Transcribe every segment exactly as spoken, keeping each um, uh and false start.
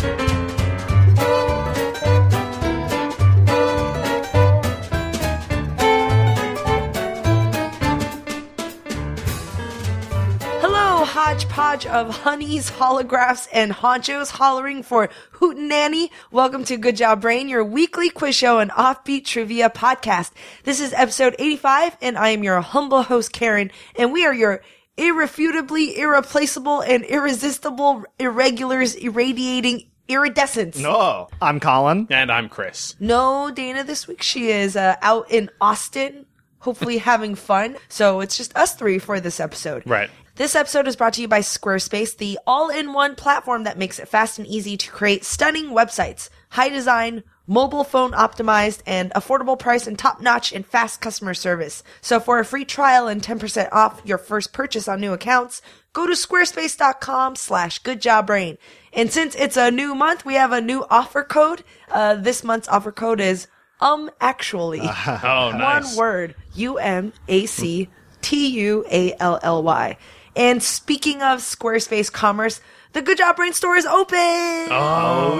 Hodgepodge of honeys, holographs, and honchos hollering for hootenanny. Welcome to Good Job Brain, your weekly quiz show and offbeat trivia podcast. This is episode eighty-five, and I am your humble host, Karen, and we are your irrefutably irreplaceable and irresistible irregulars irradiating iridescence. No, I'm Colin. And I'm Chris. No, Dana this week. She is uh, out in Austin, hopefully having fun. So it's just us three for this episode. Right. This episode is brought to you by Squarespace, the all-in-one platform that makes it fast and easy to create stunning websites. High design, mobile phone optimized, and affordable price and top-notch and fast customer service. So for a free trial and ten percent off your first purchase on new accounts, go to squarespace.com slash goodjobbrain. And since it's a new month, we have a new offer code. Uh, this month's offer code is um actually. Uh, oh, nice. One word. U M A C T U A L L Y. And speaking of Squarespace commerce, the Good Job Brain store is open. Oh,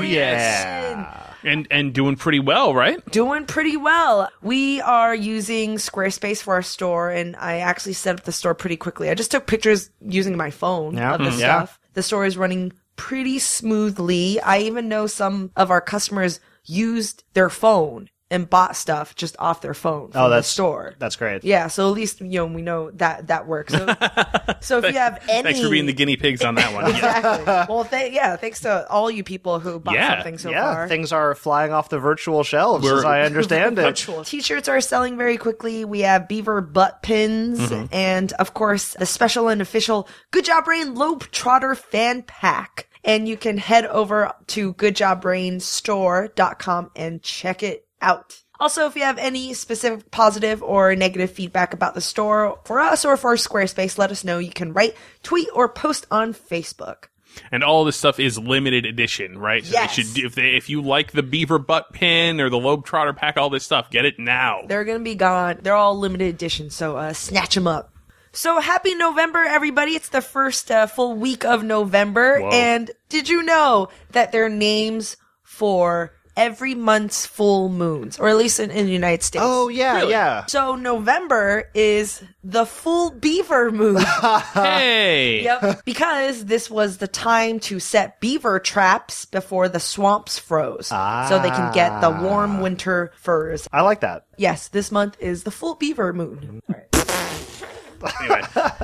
yes. And and doing pretty well, right? Doing pretty well. We are using Squarespace for our store, and I actually set up the store pretty quickly. I just took pictures using my phone yeah. of the mm, stuff. Yeah. The store is running pretty smoothly. I even know some of our customers used their phone and bought stuff just off their phone from oh, that's, the store. That's great. Yeah, so at least, you know, we know that that works. So, so if you have any... Thanks for being the guinea pigs on that one. Exactly. Well, th- yeah, thanks to all you people who bought yeah. something so yeah, far. things are flying off the virtual shelves, We're, as I understand it. T-shirts are selling very quickly. We have beaver butt pins, mm-hmm. and, of course, the special and official Good Job Brain Lobe Trotter fan pack. And you can head over to good job brain store dot com and check it out. Also, if you have any specific positive or negative feedback about the store for us or for Squarespace, let us know. You can write, tweet, or post on Facebook. And all this stuff is limited edition, right? So yes. They should, if they, if you like the beaver butt pin or the Lobe Trotter pack, all this stuff, get it now. They're going to be gone. They're all limited edition, so uh, snatch them up. So happy November, everybody. It's the first uh, full week of November. Whoa. And did you know that there are names for every month's full moons, or at least in, in the United States? Oh, yeah, Really? yeah. So November is the full beaver moon. Hey! Yep. Because this was the time to set beaver traps before the swamps froze. Ah. So they can get the warm winter furs. I like that. Yes, this month is the full beaver moon. All right. Anyway.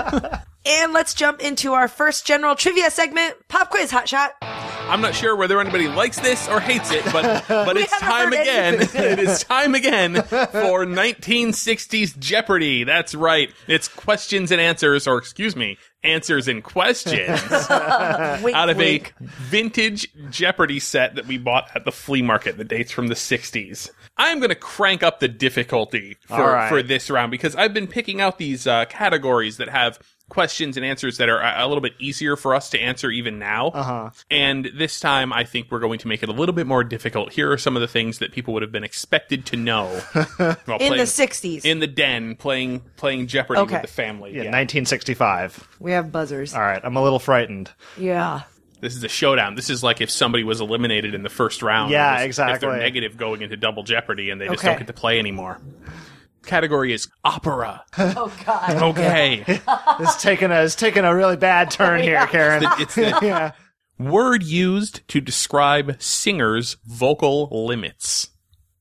And let's jump into our first general trivia segment, Pop Quiz Hotshot. I'm not sure whether anybody likes this or hates it, but but We it's haven't time heard again. anything. It is time again for nineteen sixties Jeopardy. That's right. It's questions and answers, or excuse me, answers and questions Wink, out of wink. a vintage Jeopardy set that we bought at the flea market that dates from the sixties. I'm going to crank up the difficulty for, All right. for this round because I've been picking out these uh, categories that have questions and answers that are a, a little bit easier for us to answer even now. Uh-huh. And this time, I think we're going to make it a little bit more difficult. Here are some of the things that people would have been expected to know while In playing, the sixties. in the den, playing playing Jeopardy Okay. with the family. Yeah, Yeah. nineteen sixty-five. We have buzzers. All right, I'm a little frightened. Yeah. This is a showdown. This is like if somebody was eliminated in the first round. Yeah, Or was- If exactly. they're negative going into double Jeopardy and they just Okay. don't get to play anymore. Category is opera. Oh, God. Okay. It's taken a it's taken a really bad turn here, Karen. It's the yeah. word used to describe singers' vocal limits.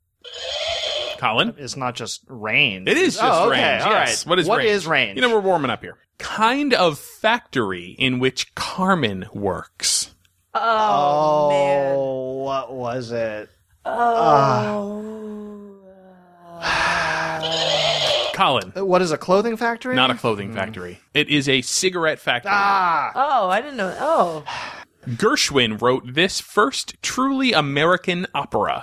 Colin? It's not just range. It is just oh, okay. range. All Yes. right. What is what range? is range? You know, we're warming up here. Kind of factory in which Carmen works. Oh, man. Oh, what was it? Oh. Colin. What is a clothing factory? Not a clothing factory. It is a cigarette factory. Ah. Oh, I didn't know. Oh. Gershwin wrote this first truly American opera.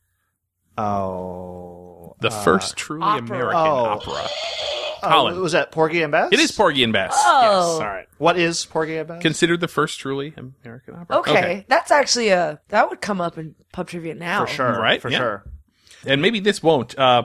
Oh. The first truly opera. American Oh. opera. Oh, Colin. was that Porgy and Bess? It is Porgy and Bess. Oh. Yes. All right. What is Porgy and Bess? Considered the first truly American opera. Okay. That's actually a, that would come up in pub trivia now. For sure. Right? For Yeah. sure. And maybe this won't. Uh,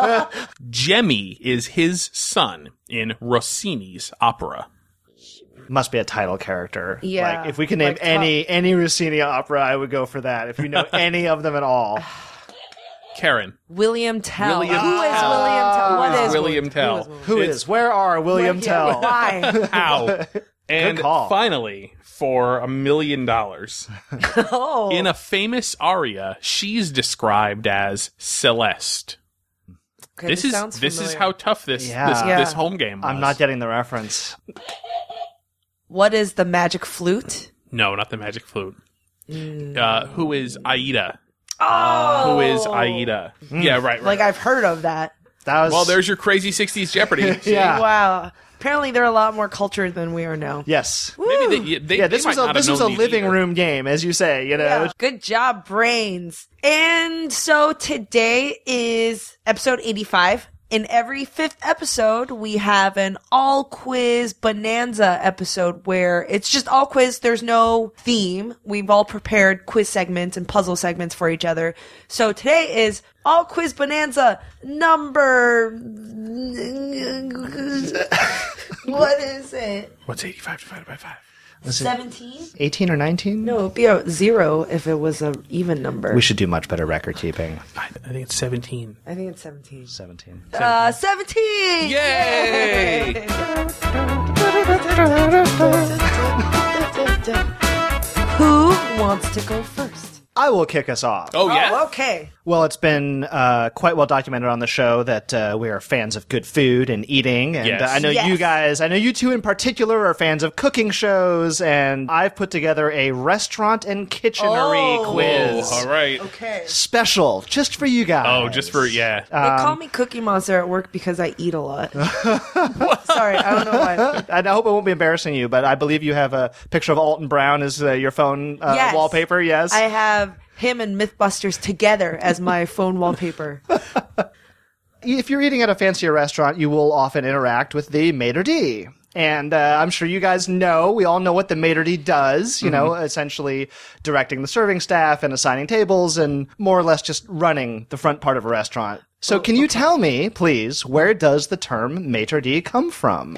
Jemmy is his son in Rossini's opera. Must be a title character. Yeah, Like, if we can name like any any Rossini opera, I would go for that. If you know any of them at all. Karen. William Tell. William Who is Tell. William Tell? What Who is is William Tell? Who is William Who It's- is? Where are William Tell? Tell? Why? How? And call. finally, for a million dollars, Oh. in a famous aria, she's described as Celeste. Okay, This is sounds this is familiar. how tough this Yeah. this, Yeah. this home game was. I'm not getting the reference. What is the magic flute? No, not the magic flute. Uh, who is Aida? Oh. Who is Aida? Yeah, right, right. Like, I've heard of that. That was well, there's your crazy sixties Jeopardy. Yeah. Wow. Apparently, they're a lot more cultured than we are now. Yes. Maybe they, they, Yeah, they this might was a not this have was a known these living either. room game, as you say. You know, Yeah. Good job, brains. And so today is episode eighty-five. In every fifth episode, we have an all quiz bonanza episode where it's just all quiz. There's no theme. We've all prepared quiz segments and puzzle segments for each other. So today is all quiz bonanza number. What is it? What's eighty-five divided by five? seventeen? eighteen or nineteen. No, it'd be a zero if it was an even number. We should do much better record keeping. I, I think it's seventeen. I think it's seventeen. Seventeen. Uh, seventeen! Yay! Who wants to go first? I will kick us off. Oh, yeah? Oh, okay. Well, it's been uh, quite well documented on the show that uh, we are fans of good food and eating, and Yes. uh, I know Yes. you guys, I know you two in particular are fans of cooking shows, and I've put together a restaurant and kitchenery Oh. quiz Oh, all right. Okay. special just for you guys. Oh, just for, yeah. They call me Cookie Monster at work because I eat a lot. Sorry, I don't know why. I hope it won't be embarrassing you, but I believe you have a picture of Alton Brown as uh, your phone uh, Yes. wallpaper. Yes, I have him and Mythbusters together as my phone wallpaper. if you're eating at a fancier restaurant, you will often interact with the maitre d'. And uh, I'm sure you guys know, we all know what the maitre d' does, you know, essentially directing the serving staff and assigning tables and more or less just running the front part of a restaurant. So can you tell me, please, where does the term maitre d' come from?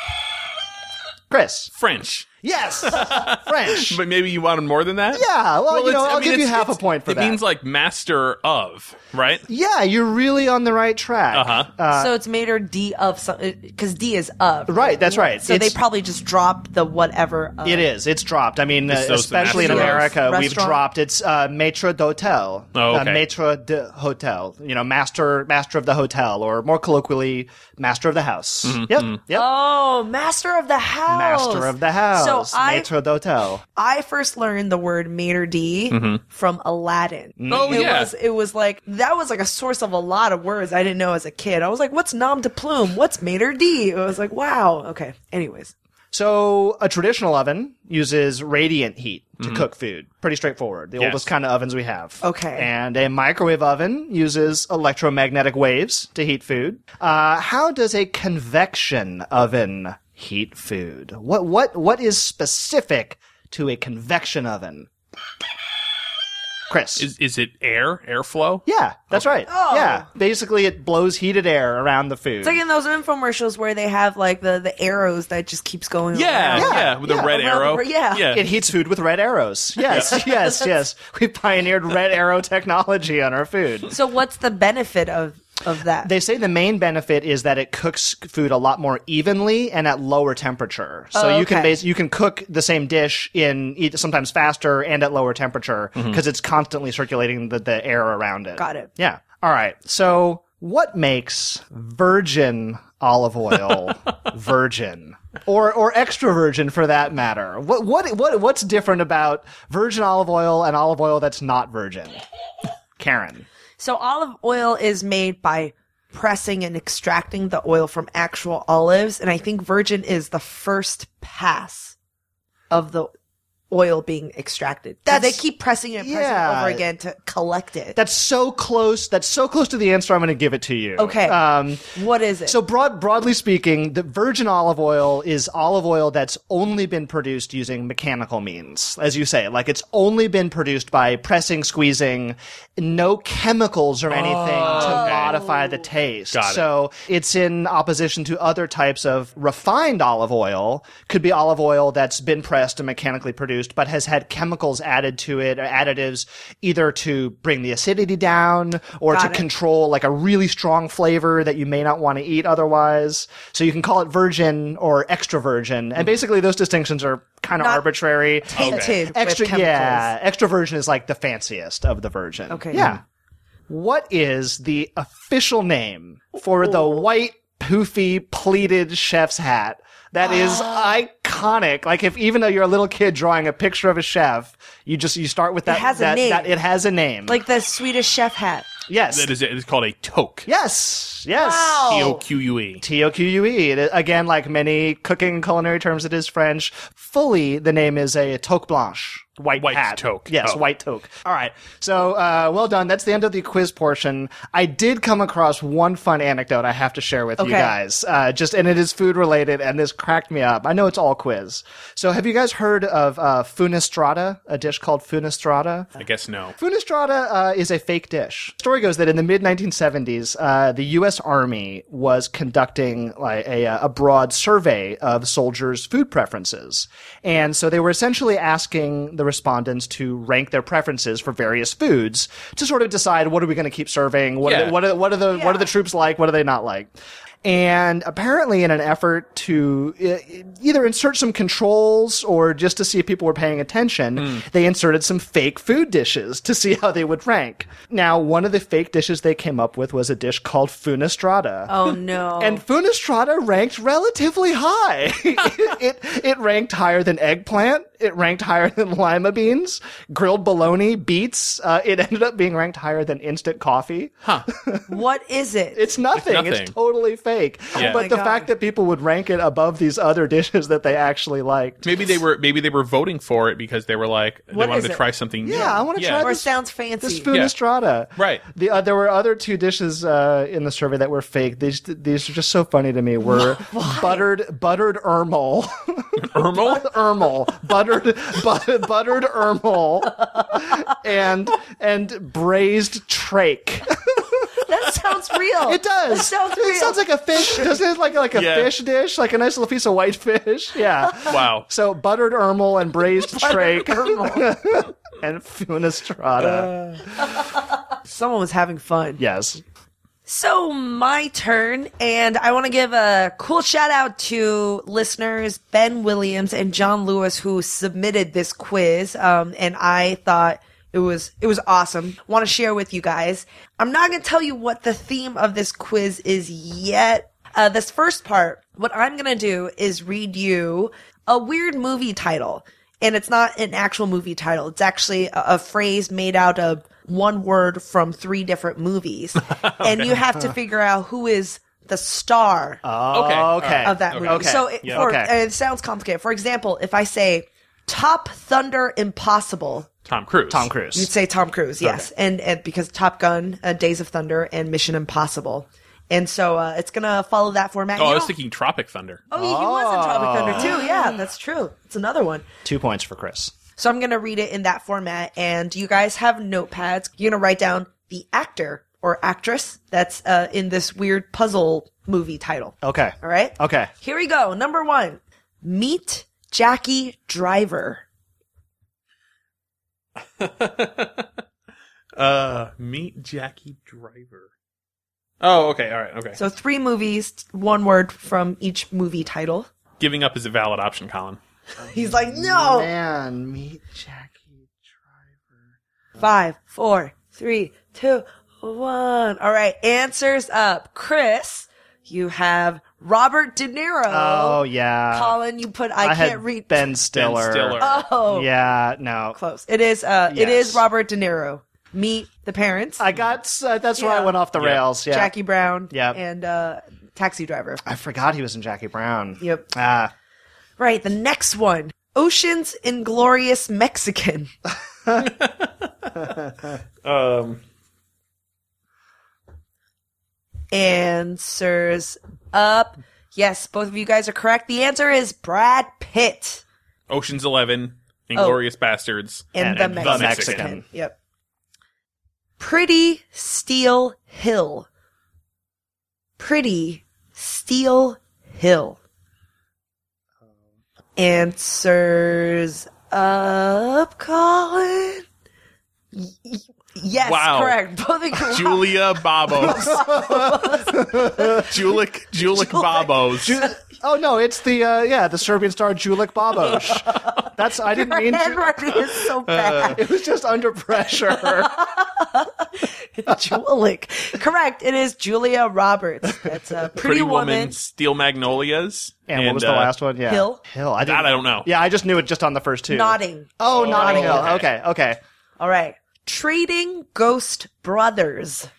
Chris. French. Yes! French. But maybe you wanted more than that? Yeah, well, you it's- know, I I'll mean, give you it's- half a it's- point for it that. means like master of, right? Yeah, you're really on the right track. Uh-huh. so it's made or D of something, because D is of. Right, that's right. So It's- they probably just dropped the whatever. Of. It is. It's dropped. I mean, uh, It's those especially in master of America, we've restaurant? dropped. It's uh, maître d'hôtel. Oh, okay. Uh, maître de hotel. You know, master master of the hotel, or more colloquially, master of the house. Mm-hmm, Yep. Yep. Oh, master of the house. Master of the house. So I, maître d'hôtel. I first learned the word maitre d' from Aladdin. Oh, it yeah. was it was like that was like a source of a lot of words I didn't know as a kid. I was like, "What's nom de plume? What's maitre d'?" I was like, "Wow, okay." Anyways, So a traditional oven uses radiant heat to cook food. Pretty straightforward. The Yes. oldest kind of ovens we have. Okay. And a microwave oven uses electromagnetic waves to heat food. Uh, how does a convection oven heat food? What what what is specific to a convection oven? Chris. Is is it air, airflow? yeah, that's right. Oh. Yeah. Basically it blows heated air around the food. it's like in those infomercials where they have like the, the arrows that just keeps going. Yeah, around. yeah, Yeah, with yeah. a red Around the arrow. br- yeah. yeah. It heats food with red arrows. Yes, yes, yes. We pioneered red arrow technology on our food. So what's the benefit of of that? They say the main benefit is that it cooks food a lot more evenly and at lower temperature. So Oh, you can okay. base, you can cook the same dish in e- sometimes faster and at lower temperature because it's constantly circulating the, the air around it. Got it. Yeah. All right. So what makes virgin olive oil virgin? Or or extra virgin for that matter. What what what what's different about virgin olive oil and olive oil that's not virgin? Karen. So olive oil is made by pressing and extracting the oil from actual olives, and I think virgin is the first pass of the oil being extracted. That they That's- keep pressing it and pressing yeah. it over again to collect it. That's so close. That's so close to the answer. I'm going to give it to you. Okay. Um, What is it? So broad, broadly speaking, the virgin olive oil is olive oil that's only been produced using mechanical means, as you say. Like it's only been produced by pressing, squeezing, no chemicals or anything to modify the taste. Got it. So it's in opposition to other types of refined olive oil. Could be olive oil that's been pressed and mechanically produced, but has had chemicals added to it, or additives either to bring the acidity down or Got to it. control like a really strong flavor that you may not want to eat otherwise. So you can call it virgin or extra virgin. And basically those distinctions are kind of Not arbitrary. tainted with Extra, chemicals. yeah. Extra virgin is like the fanciest of the virgin. Okay. Yeah. What is the official name for the white, poofy, pleated chef's hat that is iconic? Like if even though you're a little kid drawing a picture of a chef, you just you start with that. has a that, name. that it has a name. Like the Swedish chef hat. yes, That is it. It's called a toque. yes, yes. Wow. T O Q U E. T O Q U E. It- Again, like many cooking and culinary terms, it is French. Fully, the name is a toque blanche. White, White hat. toque. Yes, Oh. white toque. All right. So, uh, well done. That's the end of the quiz portion. I did come across one fun anecdote I have to share with you Okay. guys. Uh, just, and it is food related, and this cracked me up. I know it's all quiz. So, have you guys heard of uh, funestrata, a dish called funestrata? I guess no. Funestrata uh, is a fake dish. Story goes that in the mid nineteen seventies, uh, the U S Army was conducting like a, a broad survey of soldiers' food preferences, and so they were essentially asking the respondents to rank their preferences for various foods to sort of decide what are we going to keep serving, what, are Yeah. the, what are what are the what are the troops like, what are they not like. And apparently in an effort to uh, either insert some controls or just to see if people were paying attention, they inserted some fake food dishes to see how they would rank. Now, one of the fake dishes they came up with was a dish called funestrata. Oh no. And funestrata ranked relatively high. it, it it ranked higher than eggplant. It ranked higher than lima beans, grilled bologna, beets. Uh, it ended up being ranked higher than instant coffee. Huh. What is it? It's nothing. It's It's, nothing. totally fake. Yeah. But my the God. fact that people would rank it above these other dishes that they actually liked. Maybe they were maybe they were voting for it because they were like they What wanted is to it? try something new. Yeah, I wanna try or this- sounds fancy. This funestrata. Right. The, uh, there were other two dishes uh, in the survey that were fake. These these are just so funny to me. Were buttered buttered ermel. Ermel? ermel. Buttered but, buttered ermel. and and braised trach. That sounds real. It does. That sounds it real. sounds like a fish. Doesn't it like like a Yeah. fish dish, like a nice little piece of white fish? Yeah. Wow. So buttered ermel and braised trach Ermel. and funestrata. Someone was having fun. Yes. So my turn, and I want to give a cool shout out to listeners Ben Williams and John Lewis who submitted this quiz. Um, and I thought it was it was awesome. Want to share with you guys. I'm not going to tell you what the theme of this quiz is yet. Uh, this first part, what I'm going to do is read you a weird movie title. And it's not an actual movie title. It's actually a, a phrase made out of one word from three different movies. And you have to figure out who is the star Oh, Okay. okay. of that Okay. movie. Okay. So it, Yeah. for, Okay. uh, it sounds complicated. For example, if I say Top Thunder Impossible, Tom Cruise. Tom Cruise. you'd say Tom Cruise, yes. And, and because Top Gun, uh, Days of Thunder, and Mission Impossible. And so uh, it's going to follow that format. Oh, You I was don't- thinking Tropic Thunder. Oh, he he was in Tropic Thunder too. Yeah, that's true. It's another one. Two points for Chris. So I'm going to read it in that format, and you guys have notepads. You're going to write down the actor or actress that's uh, in this weird puzzle movie title. Okay. All right? Okay. Here we go. Number one, Meet Jackie Driver. Uh, Meet Jackie Driver. Oh, okay. All right. Okay. So three movies, one word from each movie title. Giving up is a valid option, Colin. He's like, no! Man, meet Jackie Driver. Five, four, three, two, one. All right, answers up. Chris, you have Robert De Niro. Oh, yeah. Colin, you put I, I can't had read. Ben Stiller. Ben Stiller. Oh, Yeah, no. close. It is. Uh, it Yes. is Robert De Niro. Meet the parents. I got, uh, that's where I Yeah. went off the Yeah. rails. Yeah. Jackie Brown. Yep. And uh, Taxi Driver. I forgot he was in Jackie Brown. Yep. Ah. Right. The next one. Ocean's Inglorious Mexican? Um, Answers up. Yes, both of you guys are correct. The answer is Brad Pitt Ocean's Eleven, Inglorious Bastards. and, And- the, and the Mexican. Mexican. Yep. Pretty Steel Hill. Pretty Steel Hill. Answers up, Colin. Y- y- yes, Wow. correct. Both of you. Julia Babos. Julik, Julik Babos. Ju- oh no, it's the uh, yeah the Serbian star Julik Babos. That's I didn't Your mean to. handwriting is so bad. It was just under pressure. Julik. Correct. It is Julia Roberts. That's a pretty, Pretty woman. Woman, Steel Magnolias. And, what was the uh, last one? Yeah, Hill? Hill. I didn't. That I don't know. Yeah, I just knew it just on the first two. Nodding. Oh, Notting Hill. okay. Okay, okay. All right. Trading Ghost Brothers.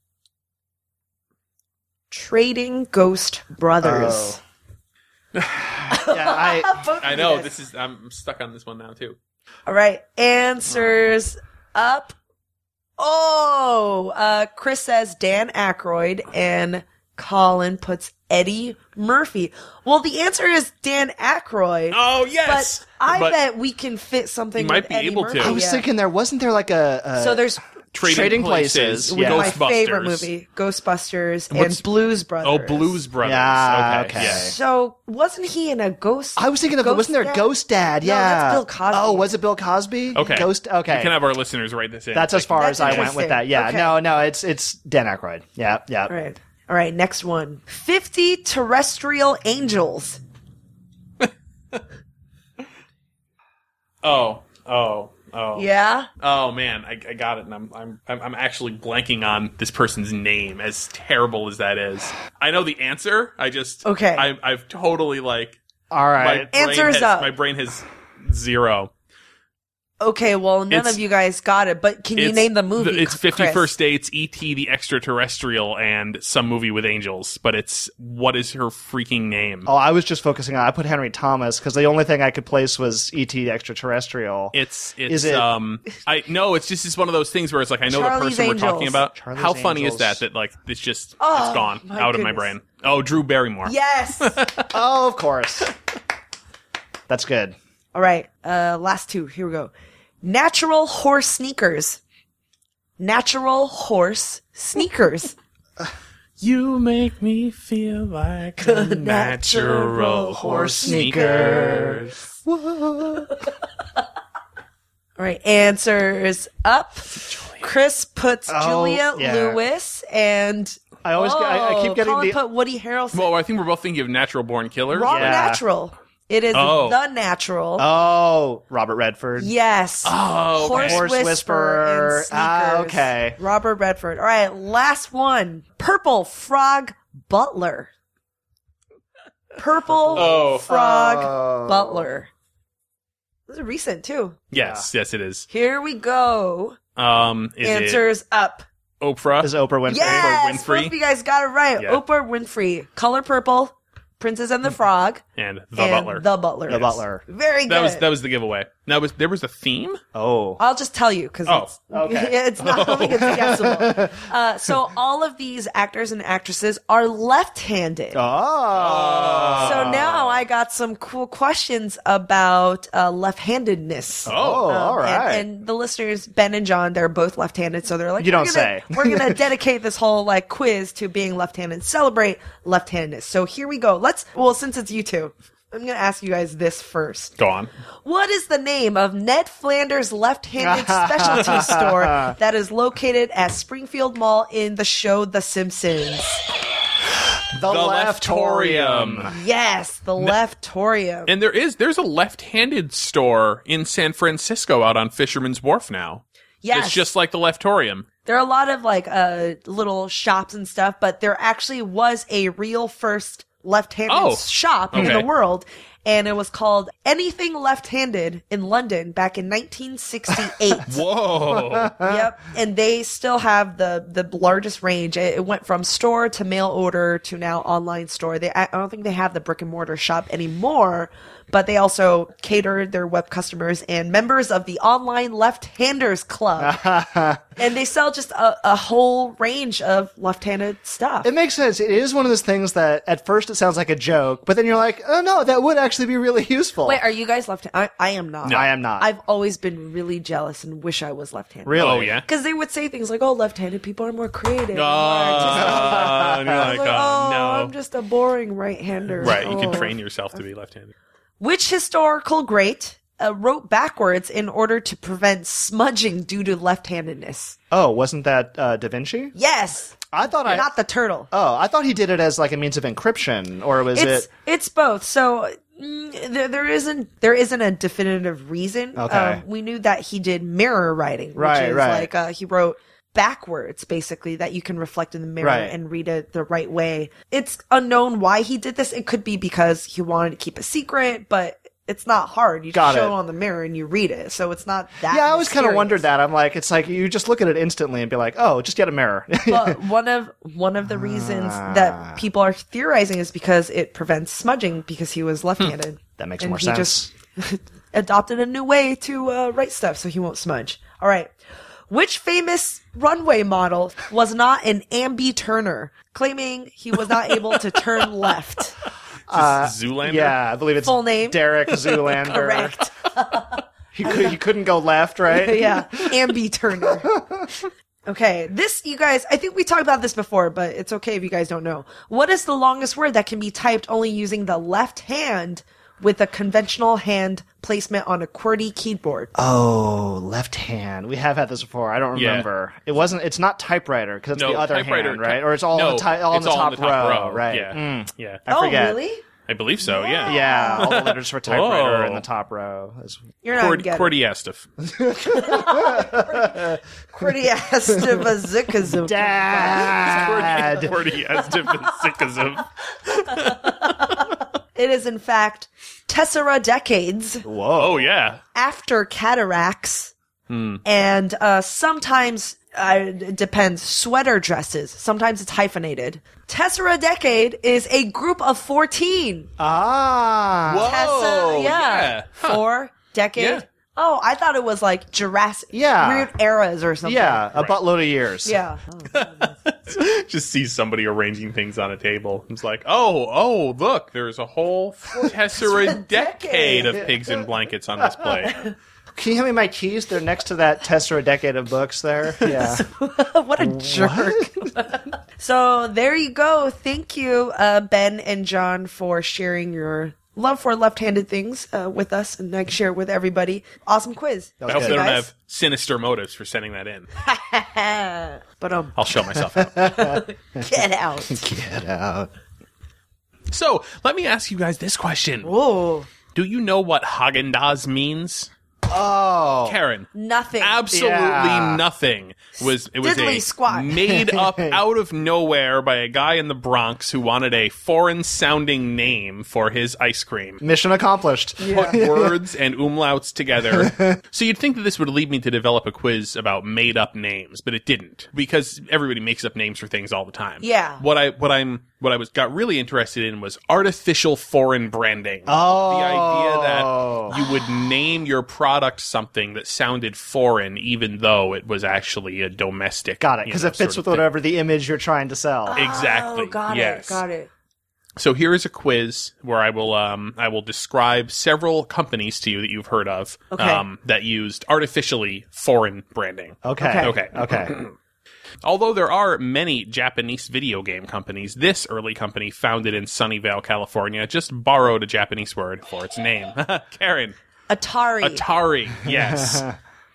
Trading Ghost Brothers. Yeah, I. Both of I you know, guys. this is, I'm stuck on this one now, too. All right. Answers up. Oh, uh, Chris says Dan Aykroyd and Colin puts Eddie Murphy. Well, the answer is Dan Aykroyd. Oh, yes! But I But bet we can fit something You might with be Eddie able to. Murphy. I I was yeah. thinking there wasn't there like a, a So there's Trading, Trading Places. Places, with yeah. my Ghostbusters. favorite movie, Ghostbusters What's- and Blues Brothers. Oh, Blues Brothers. Yeah, okay. okay. Yeah. So wasn't he in a Ghost? I was thinking of Ghost wasn't there Dad? Ghost Dad? No, Yeah, that's Bill Cosby. Oh, was it Bill Cosby? Okay. Ghost. Okay, You can have our listeners write this in. that's as far That's as I went with interesting. that. Yeah, Okay. no, no, it's it's Dan Aykroyd. Yeah, yeah. All right. All right. Next one. Fifty terrestrial angels. Oh, oh, oh. Yeah. Oh man, I, I got it, and I'm, I'm I'm I'm actually blanking on this person's name. As terrible as that is, I know the answer. I just Okay. I, I've totally like All my right. brain Answers has, up. My brain has zero. Okay. Well, none It's- of you guys got it, but can you It's name the movie? the- It's Fifty Chris? First Dates, E T the Extraterrestrial, and some movie with angels. But it's what is her freaking name? Oh, I was just focusing on. I put Henry Thomas because the only thing I could place was E T extraterrestrial. It's it's Is it- um I no, it's just it's one of those things where it's like I know Charlie's the person Angels. we're talking about. Charlie's How funny Angels. is that? That like it's just Oh, it's gone my out of my goodness. brain. Oh, Drew Barrymore. Yes. Oh, of course. That's good. All right. Uh, last two. Here we go. Natural horse sneakers. Natural horse sneakers. You make me feel like a natural horse sneakers. All right. Answers up. Chris puts Oh, Julia yeah. Lewis and I always get, I, I keep getting Colin the. put Woody Harrelson. Well, I think we're both thinking of Natural Born Killers. Wrong Yeah. natural. It is Oh. the natural. Oh, Robert Redford. Yes. Oh, okay. Horse, Horse Whisperer, Whisperer. and Ah, Sneakers. okay. Robert Redford. All right, last one. Purple Frog Butler. Purple Oh. Frog Oh. Butler. This is recent too. Yes, yes, it is. Here we go. Um, is Answers up. it Oprah? Is Oprah Winfrey? Yes, Winfrey? both of you guys got it right. Yeah. Oprah Winfrey. Color Purple. Princess and the Frog. and the and Butler. The Butler. The Butler. Very good. that was that was the giveaway. That was there was a theme. Oh. I'll just tell you because Oh, it's, okay. it's not I don't think it's guessable. Uh, so all of these actors and actresses are left-handed. Oh. So now I got some cool questions about uh, left-handedness. Oh, Oh, Um, all right. And, and the listeners, Ben and John, they're both left-handed, so they're like, You we're don't gonna, say. We're gonna dedicate this whole like quiz to being left-handed, celebrate left-handedness. So here we go. Let's. Well, since it's you two, I'm gonna ask you guys this first. Go on. What is the name of Ned Flanders' left-handed specialty store that is located at Springfield Mall in the show The Simpsons? The, The Leftorium. Leftorium. Yes, the Leftorium. And there is there's a left-handed store in San Francisco out on Fisherman's Wharf now. Yes, It's just like the Leftorium. there are a lot of like uh little shops and stuff, but there actually was a real first left-handed Oh, shop in okay. the world, and it was called Anything Left-Handed in London back in nineteen sixty-eight. Whoa. Yep. And they still have the, the largest range. It, it went from store to mail order to now online store. They, I don't think they have the brick and mortar shop anymore, but they also cater their web customers and members of the online left-handers club. And they sell just a, a whole range of left-handed stuff. It makes sense. It is one of those things that at first it sounds like a joke, but then you're like, oh no, that would actually be really useful. Wait, are you guys left-handed? I, I am not. No, I am not. I've always been really jealous and wish I was left-handed. Really? Oh, yeah? Because they would say things like, oh, left-handed people are more creative. Oh, and more artistic. and you're I like, was like, oh, oh, no. I'm just a boring right-hander. Right, you can Oh. train yourself to be left-handed. Which historical great uh, wrote backwards in order to prevent smudging due to left-handedness? Oh, wasn't that uh, Da Vinci? Yes. I thought I. Not the turtle. Oh, I thought he did it as like a means of encryption, or was It's it? it's both. So mm, there, there isn't there isn't a definitive reason. Okay. Um, we knew that he did mirror writing, which Right, is right. like uh, he wrote backwards, basically, that you can reflect in the mirror Right. and read it the right way. It's unknown why he did this. It could be because he wanted to keep a secret, but it's not hard. You Got just show it. it on the mirror and you read it, so it's not that. Yeah, I always kind of mysterious. wondered that. I'm like, it's like you just look at it instantly and be like, oh, just get a mirror. But one of one of the reasons Ah. that people are theorizing is because it prevents smudging because he was left-handed. That makes And more he sense. just adopted a new way to uh, write stuff so he won't smudge. All right. Which famous runway model was not an ambi-turner, claiming he was not able to turn left? Just Zoolander? Yeah, I believe it's Full name? Derek Zoolander. Correct. He, could, he couldn't go left, right? Yeah, ambi-turner. Okay, this, you guys, I think we talked about this before, but it's okay if you guys don't know. What is the longest word that can be typed only using the left hand with a conventional hand placement on a QWERTY keyboard? Oh, left hand. We have had this before. I don't Yeah. remember. It wasn't. It's not typewriter because it's No, the other typewriter- hand, right? Or it's all no, on the, ti- all on it's the all top, on the top row, row, right? yeah. Mm. Yeah. I Oh, forget. really? I believe so, yeah. Yeah, all the letters for typewriter Whoa. in the top row. It's- You're not Cord- getting QWERTY Estif. QWERTY astivazikazoo. Dad. QWERTY Estif and Sikazim. It is, in fact, tessera decades Whoa. Oh, yeah. after cataracts, and uh, sometimes uh, it depends. Sweater dresses. Sometimes it's hyphenated. Tessera decade is a group of fourteen. Ah. Whoa. Tessa, yeah, yeah. Huh. four decade. Yeah. Oh, I thought it was like Jurassic. Yeah. weird eras or something. Yeah, a Right. buttload of years. yeah. Oh. Just see somebody arranging things on a table. It's like, oh, oh, look, there's a whole tessera decade of pigs in blankets on display. Can you hand me my keys? They're next to that Tessera decade of books there. Yeah. What a jerk. So there you go. Thank you, uh, Ben and John, for sharing your love for left-handed things uh, with us, and I can share it with everybody. Awesome quiz. That I hope was they good. don't guys. have sinister motives for sending that in. But um, I'll show myself out. get out. Get out. So, let me ask you guys this question. Whoa. Do you know what Haagen-Dazs means? Oh. Karen. Nothing. Absolutely Yeah. nothing. It was it was Diddly a squat. made up out of nowhere by a guy in the Bronx who wanted a foreign sounding name for his ice cream. Mission accomplished. Put words and umlauts together. So you'd think that this would lead me to develop a quiz about made up names, but it didn't, because everybody makes up names for things all the time. Yeah. What I what I'm what I was got really interested in was artificial foreign branding. Oh. The idea that you would name your product something that sounded foreign, even though it was actually a domestic. Got it. you Because know, it fits sort with of thing. whatever the image you're trying to sell. Exactly. Oh, got yes. it. Got it. So here is a quiz where I will um I will describe several companies to you that you've heard of Okay. um that used artificially foreign branding. Okay. Okay. Okay. Although there are many Japanese video game companies, this early company, founded in Sunnyvale, California, just borrowed a Japanese word for its name. Karen. Atari. Atari, yes.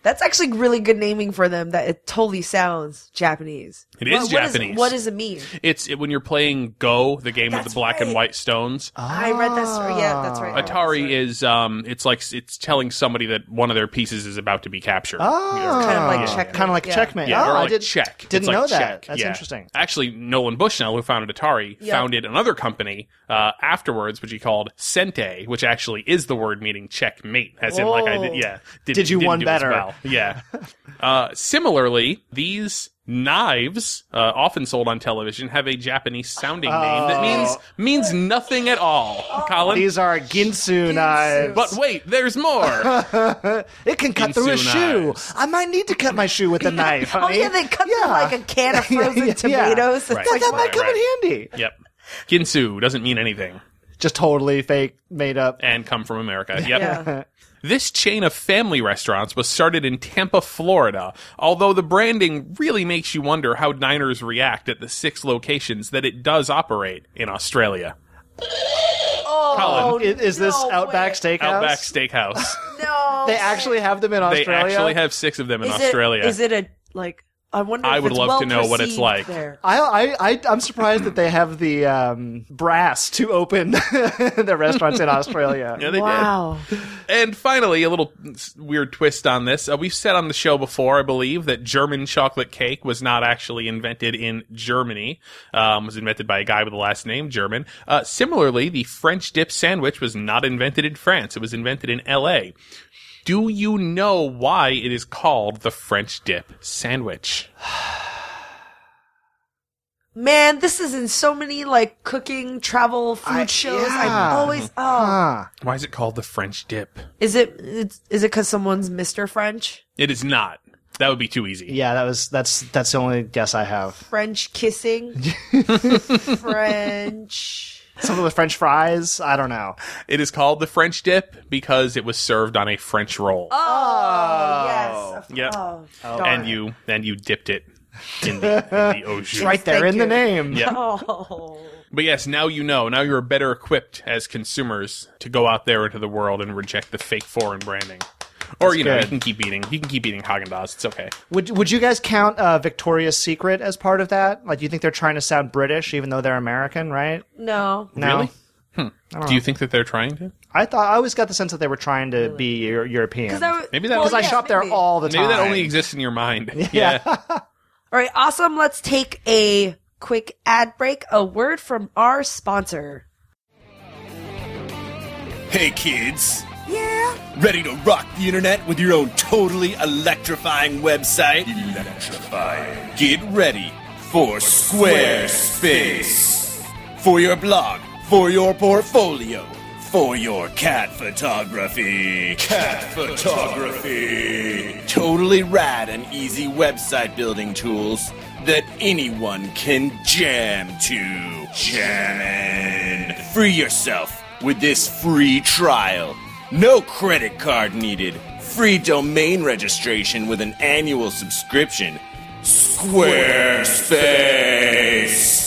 That's actually really good naming for them. That it totally sounds Japanese. It is What- what Japanese. what does it mean? It's it, when you're playing Go, the game with That's the black and right. white stones. I read that story. Yeah, that's right. Atari That's right. is um, it's like it's telling somebody that one of their pieces is about to be captured. Oh, kind of like Yeah. checkmate. Kind of like Yeah. checkmate. Yeah, oh, or I like did, check. Didn't It's like know that. check. That's Yeah. interesting. Actually, Nolan Bushnell, who founded Atari, Yeah. founded another company uh, afterwards, which he called Sente, which actually is the word meaning checkmate. As in, like I did, Oh. yeah. Did, Did you didn't one do as better? well. Yeah. uh, similarly, these knives, uh, often sold on television, have a Japanese sounding name that means means nothing at all. Colin. These are Ginsu knives. But wait, there's more. It can cut through a Ginsu shoe. knives. I might need to cut my shoe with a knife, Oh honey. yeah, they cut Yeah. through like a can of frozen Yeah. tomatoes. Right. It's That, like, that what? might come right. in handy. Yep. Ginsu doesn't mean anything Just totally fake, made up. and come from America. Yep. Yeah. This chain of family restaurants was started in Tampa, Florida, although the branding really makes you wonder how diners react at the six locations that it does operate in Australia. Oh, Colin, Is, is this no Outback way. Steakhouse? Outback Steakhouse. No. They actually have them in They Australia? actually have six of them in is Australia. It, is it a like? I wonder. I if would it's love well to know what it's perceived like. There. I, I, I, I'm surprised that they have the um, brass to open the restaurants in Australia. Yeah, they Wow. did. And finally, a little weird twist on this. Uh, we've said on the show before, I believe, that German chocolate cake was not actually invented in Germany. Um, it was invented by a guy with the last name German. Uh, similarly, the French dip sandwich was not invented in France. It was invented in L A. Do you know why it is called the French dip sandwich? Man, this is in so many like cooking, travel, food I- shows. yeah. I always. Oh, Huh. Why is it called the French dip? is it? It's, is it because someone's Mister French? It is not. That would be too easy. Yeah, that was that's that's the only guess I have. French kissing. French. Something with French fries. I don't know. It is called the French dip because it was served on a French roll. Oh, yes. Of- Yep. Oh, and darn. you and you dipped it in the, in the ocean. Right there Thank in the you. name. Yeah. Oh. But yes, now you know. Now you're better equipped as consumers to go out there into the world and reject the fake foreign branding. Or, you know, good. you can keep eating. You can keep eating Haagen-Dazs. It's okay. Would Would you guys count uh, Victoria's Secret as part of that? Like, do you think they're trying to sound British even though they're American? Right? No. No. Really? Hmm. Do you think that they're trying to? I thought I always got the sense that they were trying to be Euro- European. Because I, Maybe that- well, Because I yeah, shop there maybe. all the time. Maybe that only exists in your mind. Yeah. All right, awesome. Let's take a quick ad break. A word from our sponsor. Hey kids, Yeah. ready to rock the internet with your own totally electrifying website? Electrifying. Get ready for Squarespace. For your blog, for your portfolio, for your cat photography. Cat photography. Totally rad and easy website building tools that anyone can jam to. Jammin'. Free yourself with this free trial. No credit card needed. Free domain registration with an annual subscription. Squarespace.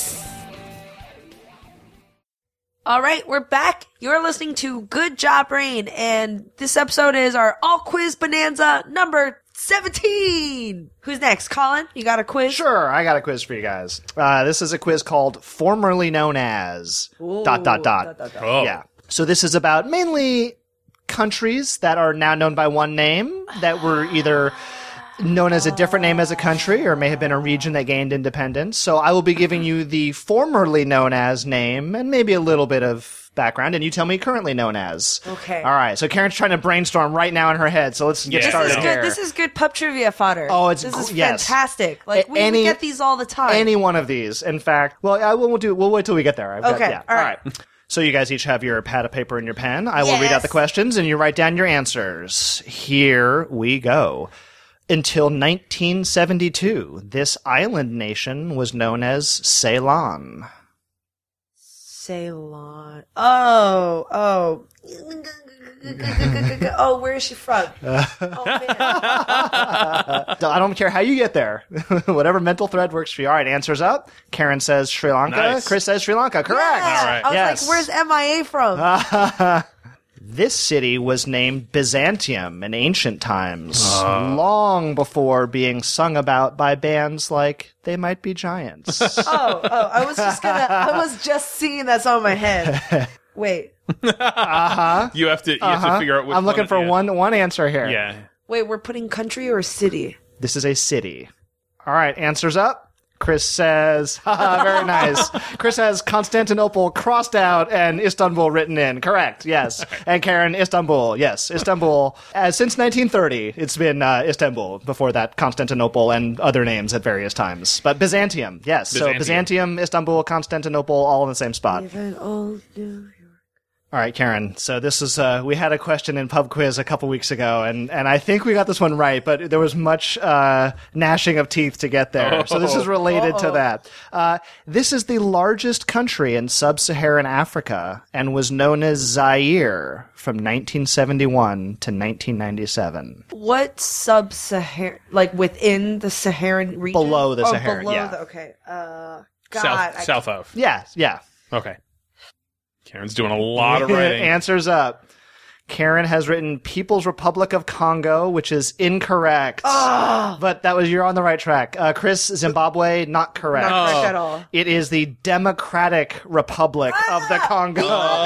All right, we're back. You're listening to Good Job Brain, and this episode is our All Quiz Bonanza number seventeen. Who's next? Colin, you got a quiz? Sure, I got a quiz for you guys. Uh, this is a quiz called formerly known as dot dot dot. dot, dot, dot. Oh. Yeah. So this is about mainly countries that are now known by one name that were either known as a different name as a country or may have been a region that gained independence. So I will be giving you the formerly known as name and maybe a little bit of background, and you tell me currently known as. Okay. All right. So Karen's trying to brainstorm right now in her head. So let's get Yeah. started This is here. good. This is good pub trivia fodder. Oh, it's this is gr- yes. fantastic. Like A- we, any- we get these all the time. Any one of these. In fact, well, I will we'll do. We'll wait till we get there. I've got- Okay, yeah. all right. So you guys each have your pad of paper and your pen. I will read Yes. out the questions and you write down your answers. Here we go. Until nineteen seventy-two, this island nation was known as Ceylon. Ceylon. Oh, oh. Oh, where is she from? Oh, man. I don't care how you get there. Whatever mental thread works for you. All right, answers up. Karen says Sri Lanka. Nice. Chris says Sri Lanka. Correct. Yeah. All right. I was Yes. like, where's M I A from? This city was named Byzantium in ancient times, long before being sung about by bands like They Might Be Giants. Oh, oh, I was just gonna, I was just seeing that song in my head. Wait, Uh-huh. You have to you have to Uh-huh. figure out which I'm looking one, for yeah. one one answer here. Yeah. wait, we're putting country or city? This is a city. All right, answers up. Chris says, haha, very nice. Chris has Constantinople crossed out and Istanbul written in. Correct, yes. And Karen, Istanbul, yes. Istanbul. Uh, since nineteen thirty, it's been uh, Istanbul. Before that, Constantinople and other names at various times. But Byzantium, yes. So Byzantium. Byzantium, Istanbul, Constantinople, all in the same spot. Even old New York. All right, Karen. So this is uh, we had a question in Pub Quiz a couple weeks ago, and, and I think we got this one right, but there was much uh, gnashing of teeth to get there. Oh. So this is related to Uh-oh. that. Uh, this is the largest country in sub-Saharan Africa and was known as Zaire from nineteen seventy-one to nineteen ninety-seven. What sub-Saharan, like within the Saharan region? Below the Oh, Sahara, below yeah. the- okay. Uh, God. South I- south of. Yeah, yeah. Okay. Karen's doing a lot of writing. Answers up. Karen has written People's Republic of Congo, which is incorrect. Ah! But that was, you're on the right track. Uh, Chris, Zimbabwe, not correct. Not correct Oh. at all. It is the Democratic Republic of the Congo.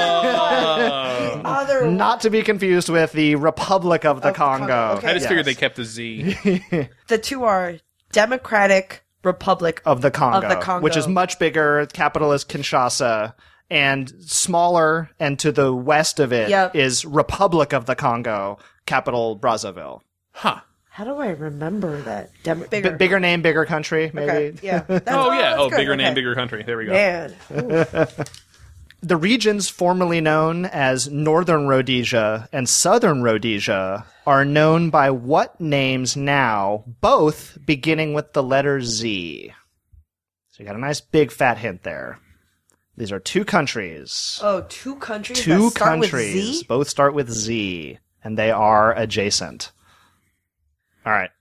Oh. Other Not to be confused with the Republic of the Of the Congo, Congo. okay. I just Yes. figured they kept the Z. The two are Democratic Republic Of the Congo, Of the Congo. which is much bigger. Capital is Kinshasa. And smaller, and to the west of it is Yep. Republic of the Congo, capital Brazzaville. Huh. How do I remember that? Dem- B- bigger. bigger name, bigger country, maybe. Okay, yeah. That's, Oh, yeah. that's Oh, good. bigger Okay. name, bigger country. There we go. Man. Ooh. The regions formerly known as Northern Rhodesia and Southern Rhodesia are known by what names now, both beginning with the letter Z? So you got a nice big fat hint there. These are two countries. Oh, two countries two that start countries. with Z? Both start with Z, and they are adjacent. All right.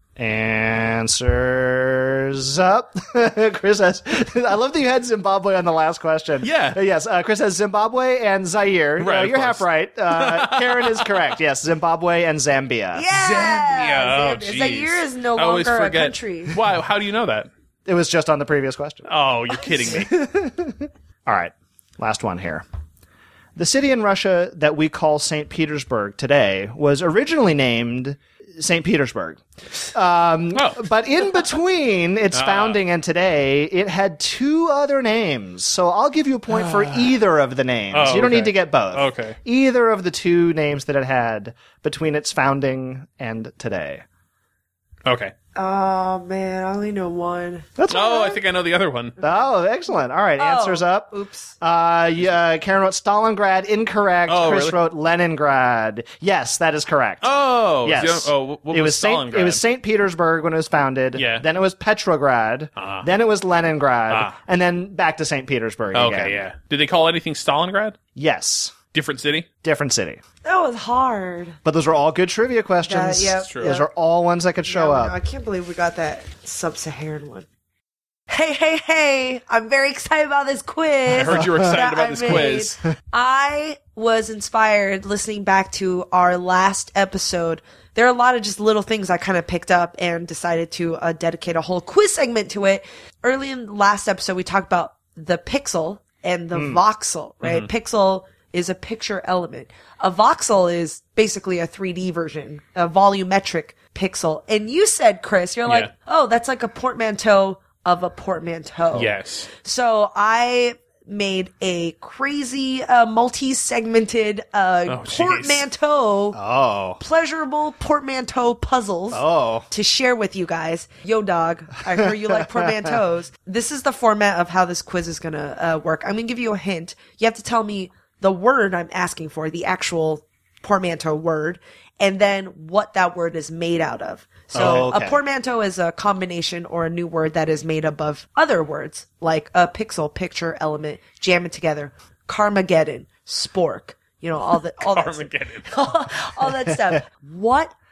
Answers up. Chris has. I love that you had Zimbabwe on the last question. Yeah. Uh, yes. Uh, Chris has Zimbabwe and Zaire. Right, Uh, of you're half course. right. Uh, Karen is correct. Yes. Zimbabwe and Zambia. Yeah! Zambia. Oh, Zambia. jeez. Zaire is no I always longer a forget. country. Why? How do you know that? It was just on the previous question. Oh, you're kidding me. All right. Last one here. The city in Russia that we call Saint Petersburg today was originally named Saint Petersburg. Um, Oh. But in between its founding and today, it had two other names. So I'll give you a point for either of the names. Oh, you don't okay. need to get both. Okay. Either of the two names that it had between its founding and today. Okay. Oh, man. I only know one. That's all Oh, I right. think I know the other one. Oh, excellent. All right. Answers Oh, up. Oops. Uh, yeah, Karen wrote Stalingrad, incorrect. Oh, Chris really? wrote Leningrad. Yes, that is correct. Oh. Yes. Oh, what it was was Saint, Stalingrad? it was Saint Petersburg when it was founded. Yeah. Then it was Petrograd. Ah. Then it was Leningrad. Ah. And then back to Saint Petersburg Okay, again. yeah. Did they call anything Stalingrad? Yes. Different city? Different city. That was hard. But those were all good trivia questions. Yeah, true. Those are all ones that could show Yeah, up. I can't believe we got that sub-Saharan one. Hey, hey, hey! I'm very excited about this quiz. I heard you were excited that about I this made. quiz. I was inspired listening back to our last episode. There are a lot of just little things I kind of picked up and decided to uh, dedicate a whole quiz segment to it. Early in the last episode, we talked about the pixel and the voxel, right? Pixel is a picture element. A voxel is basically a three D version, a volumetric pixel. And you said, Chris, you're like, Yeah. oh, that's like a portmanteau of a portmanteau. Yes. So I made a crazy, uh, multi-segmented, uh, Oh, jeez. portmanteau, Oh. pleasurable portmanteau puzzles Oh. to share with you guys. Yo, dog, I heard you like portmanteaus. This is the format of how this quiz is gonna uh, work. I'm gonna give you a hint. You have to tell me the word I'm asking for, the actual portmanteau word, and then what that word is made out of. So Oh, okay. a portmanteau is a combination or a new word that is made up of other words, like a pixel, picture, element, jam it together. Carmageddon, spork, you know, all the all that stuff. Armageddon. all that stuff. What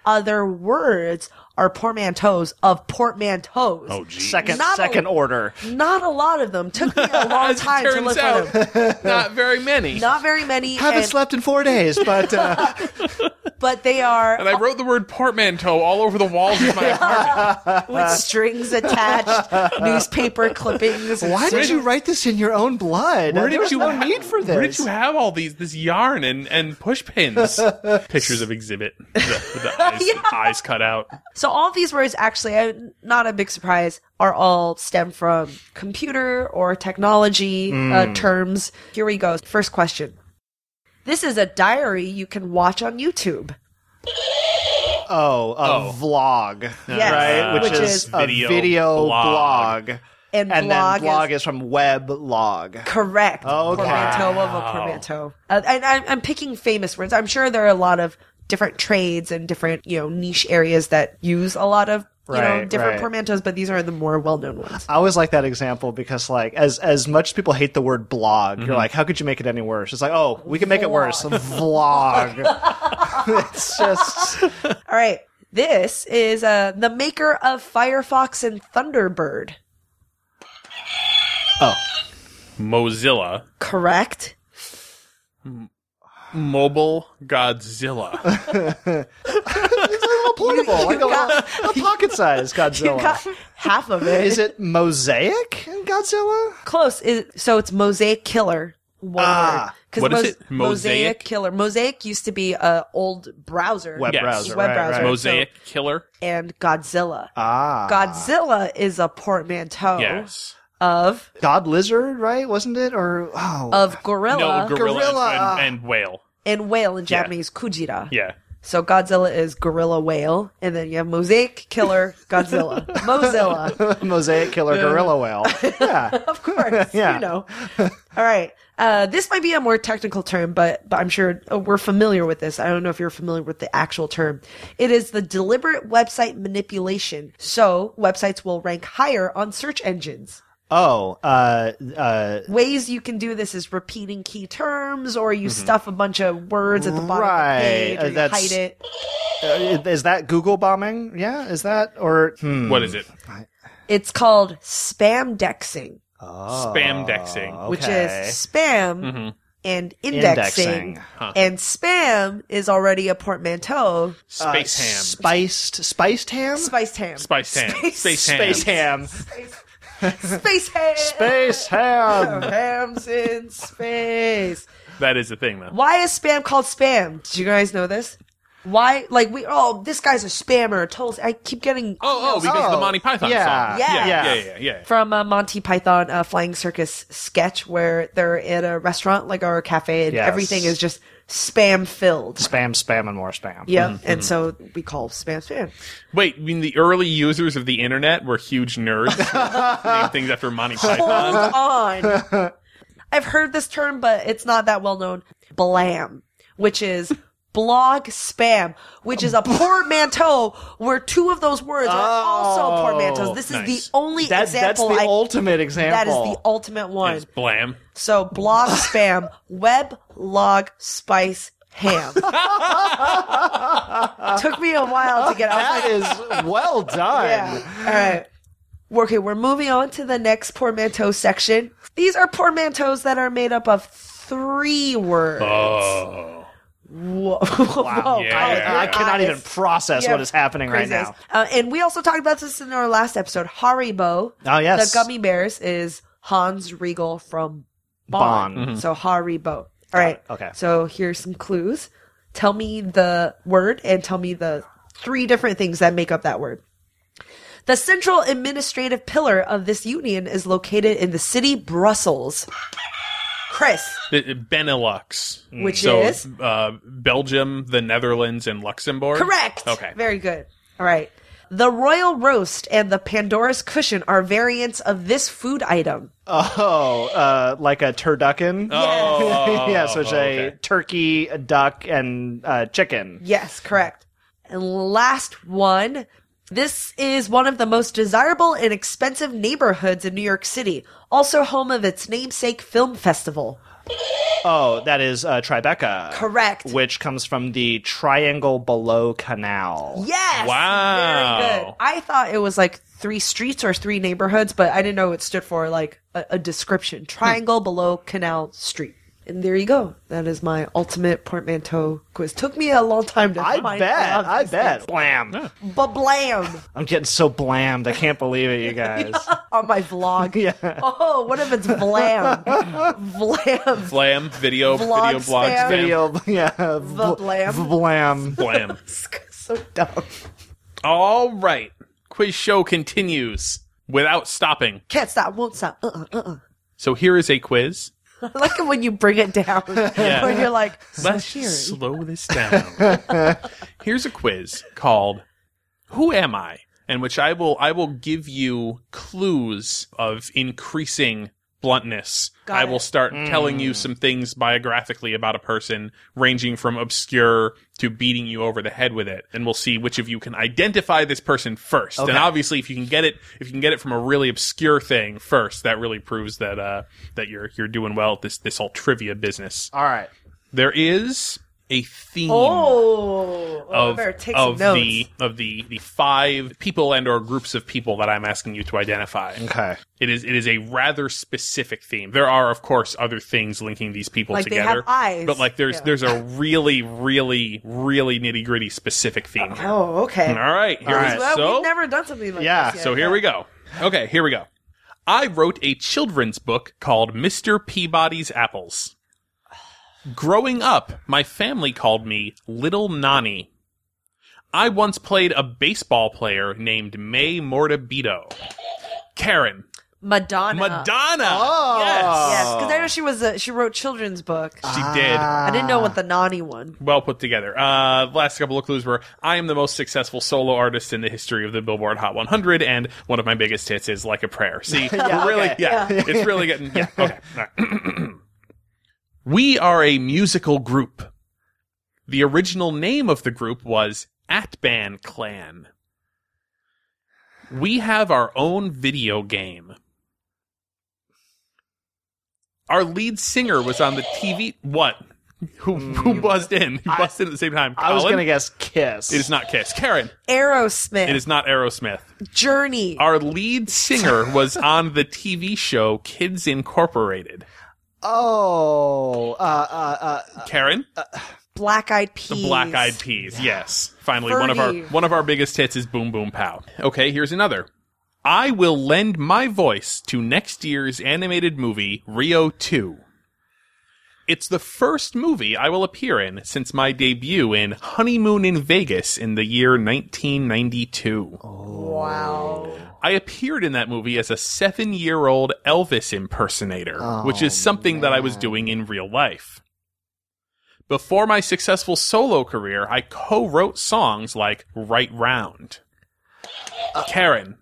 other words are portmanteaus of portmanteaus. Oh, geez. Second, Not a- second order. Not a lot of them. Took me a long As it time to turns look out, for them. not very many. Not very many. Haven't and, slept in four days, but uh, but they are And I wrote the word portmanteau all over the walls of my apartment. with strings attached, newspaper clippings. and why did stuff. you write this in your own blood? Where there did was you no ha- need for this. Where did you have all these this yarn and, and push pins? Pictures of exhibit with the, with the eyes, Yeah. eyes cut out. So all of these words, actually, uh, not a big surprise, are all stem from computer or technology uh, terms. Here we go. First question. This is a diary you can watch on YouTube. Oh, a Oh. vlog, Yes, right? Which, which is, is a video video, blog. blog. And, And blog, then blog is is, from web log. correct. Okay. Portmanteau of a Wow. portmanteau. Uh, and I'm, I'm picking famous words. I'm sure there are a lot of different trades and different, you know, niche areas that use a lot of, you know, Right, different right. portmanteaus, but these are the more well-known ones. I always like that example because, like, as as much as people hate the word blog, Mm-hmm. you're like, how could you make it any worse? It's like, oh, we can make it worse. Vlog. It's just All right. This is uh, the maker of Firefox and Thunderbird. oh, Mozilla. Correct. Mobile Godzilla. it's a little portable, like a, little, a pocket-sized You Godzilla. got half of it. Is it Mosaic in Godzilla? Close? Is, so it's Mosaic Killer. One Ah. word. 'Cause What is Mos- it? Mosaic? Killer. Mosaic used to be a old browser. Web Yes. browser. Web right, browser. right. Mosaic Killer. And Godzilla. Ah. Godzilla is a portmanteau Yes. of God Lizard, right? Wasn't it? Or, oh. of gorilla No, gorilla, gorilla. And, and whale. and whale in Japanese, Kujira. Yeah. So Godzilla is gorilla whale, and then you have Mosaic Killer Godzilla. Mozilla. Mosaic Killer Gorilla Whale. Yeah. Of course. Yeah. You know. All right. Uh, this might be a more technical term, but, but I'm sure uh, we're familiar with this. I don't know if you're familiar with the actual term. It is the deliberate website manipulation. So websites will rank higher on search engines. Oh, uh, uh, Ways you can do this is repeating key terms, or you stuff a bunch of words at the bottom Right. of the page, or Uh, you that's- hide it. uh, is that Google bombing? Yeah, is that or hmm. What is it? It's called spam dexing, Spam dexing. which Okay. is spam and indexing. Indexing. Huh. And spam is already a portmanteau. Space Uh, ham. Spiced, spiced ham? Spiced ham. Spice ham. Space- Space ham. Space ham. Space ham. Space ham. Hams in space. That is the thing, though. Why is spam called spam? Did you guys know this? Why? Like we? Oh, this guy's a spammer. Told. I keep getting. Oh, oh, because of the Oh, Monty Python yeah. song. Yeah. yeah, Yeah. yeah, yeah, yeah. From a Monty Python uh, Flying Circus sketch where they're at a restaurant, like or a cafe, and Yes. everything is just spam filled. Spam, spam, and more spam. Yeah, and so we call spam spam. Wait, you mean the early users of the internet were huge nerds naming things after Monty Python? Hold on. I've heard this term, but it's not that well known. Blam, which is blog spam, which is a portmanteau where two of those words are also portmanteaus. This is nice. the only That, that's example the I. ultimate example. That is the ultimate one. It's blam. So blog spam, web log spice ham. Took me a while to get. I was That like, is well done. yeah. All right. Okay, we're moving on to the next portmanteau section. These are portmanteaus that are made up of three words. Oh. Whoa. Whoa. Yeah. I, I cannot even process Yeah, what is happening right crazy eyes. now. Uh, and we also talked about this in our last episode. Haribo. Oh, yes. The gummy bears is Hans Riegel from Bonn. Bonn. So Haribo. All right. okay. So here's some clues. Tell me the word and tell me the three different things that make up that word. The central administrative pillar of this union is located in the city Brussels. Chris, The- Benelux. which so, is? uh, Belgium, the Netherlands, and Luxembourg? Correct. Okay. Very good. All right. The Royal Roast and the Pandora's Cushion are variants of this food item. Oh, uh, like a turducken? Oh, yes, which is okay. a turkey, a duck, and uh, chicken. Yes, correct. And last one. This is one of the most desirable and expensive neighborhoods in New York City, also home of its namesake film festival. Oh, that is uh, Tribeca. Correct. Which comes from the Triangle Below Canal. Yes. Wow. Very good. I thought it was like three streets or three neighborhoods, but I didn't know it stood for like a, a description. Triangle Below Canal Street. And there you go. That is my ultimate portmanteau quiz. Took me a long time to I find bet. out I these bet. things. Blam. Ba-blam. I'm getting so blammed. I can't believe it, you guys. On my vlog. Yeah. Oh, what if it's Vlam? Vlam. Flam, video, Vlog video, blog, spam. spam. Video, yeah. The blam. Blam. Blam. So dumb. All right. Quiz show continues without stopping. Can't stop, won't stop. Uh-uh, uh-uh. So here is a quiz. I like it when you bring it down. Yeah. When you're like, so Let's here. slow this down. Here's a quiz called Who Am I? In which I will I will give you clues of increasing bluntness. Got I it. will start telling you some things biographically about a person, ranging from obscure to beating you over the head with it, and we'll see which of you can identify this person first. Okay. And obviously, if you can get it, if you can get it from a really obscure thing first, that really proves that uh, that you're you're doing well at this this whole trivia business. All right. There is a theme Oh, oh I of, better take of some notes. the of the the five people and or groups of people that I'm asking you to identify. Okay. It is it is a rather specific theme. There are of course other things linking these people Like they together. have eyes. But like there's Yeah. there's a really really really nitty-gritty specific theme here. Oh, okay. All right. Here All we right. Well, so we've never done something like Yeah, this yet. so here we go. Okay, here we go. I wrote a children's book called Mister Peabody's Apples. Growing up, my family called me Little Nani. I once played a baseball player named May Mortabito. Karen. Madonna. Madonna! Oh. Yes, because I know she was a, she wrote children's book. Yes! She did. I didn't know what the naughty one. Well put together. Uh, the last couple of clues were, I am the most successful solo artist in the history of the Billboard Hot one hundred, and one of my biggest hits is Like a Prayer. See, Yeah, we're really, okay. yeah, Yeah. it's really getting, yeah, okay. All right. We are a musical group. The original name of the group was Atban Clan. We have our own video game. Our lead singer was on the T V. What? Who, who buzzed in? Who buzzed in at the same time? I was Colin? going to guess Kiss. It is not Kiss. Karen. Aerosmith. It is not Aerosmith. Journey. Our lead singer was on the T V show Kids Incorporated. Oh. Uh, uh, uh, Karen. Black Eyed Peas. The Black Eyed Peas. Yes. Finally, one of our Fergie. one of our biggest hits is Boom Boom Pow. Okay, here's another. I will lend my voice to next year's animated movie, Rio two. It's the first movie I will appear in since my debut in Honeymoon in Vegas in the year nineteen ninety-two. Wow. I appeared in that movie as a seven-year-old Elvis impersonator, which is something that I was doing in real life. Before my successful solo career, I co-wrote songs like Right Round. Karen.